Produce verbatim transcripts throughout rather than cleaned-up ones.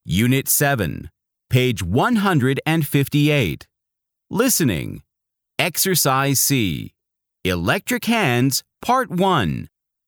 Unit seven, page one hundred fifty-eight. Listening. Exercise C. Electric Hands, Part one.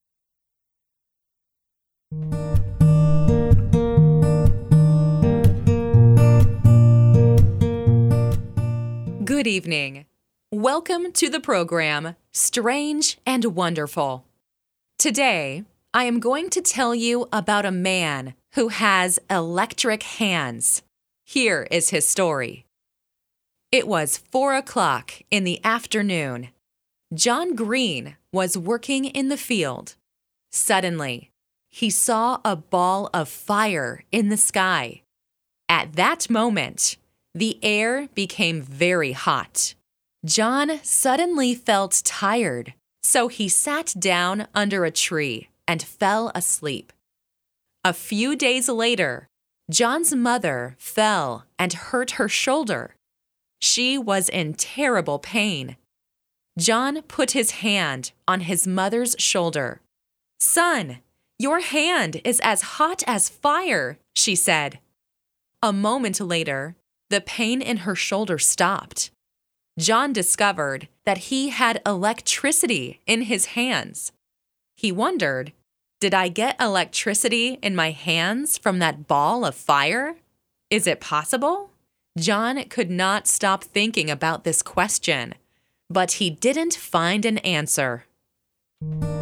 Good evening. Welcome to the program, Strange and Wonderful. Today, I am going to tell you about a man who has electric hands. Here is his story. It was four o'clock in the afternoon. John Green was working in the field. Suddenly, he saw a ball of fire in the sky. At that moment, the air became very hot. John suddenly felt tired, so he sat down under a tree and fell asleep. A few days later, John's mother fell and hurt her shoulder. She was in terrible pain. John put his hand on his mother's shoulder. "Son, your hand is as hot as fire," she said. A moment later, the pain in her shoulder stopped. John discovered that he had electricity in his hands. He wondered, did I get electricity in my hands from that ball of fire? Is it possible? John could not stop thinking about this question, but he didn't find an answer.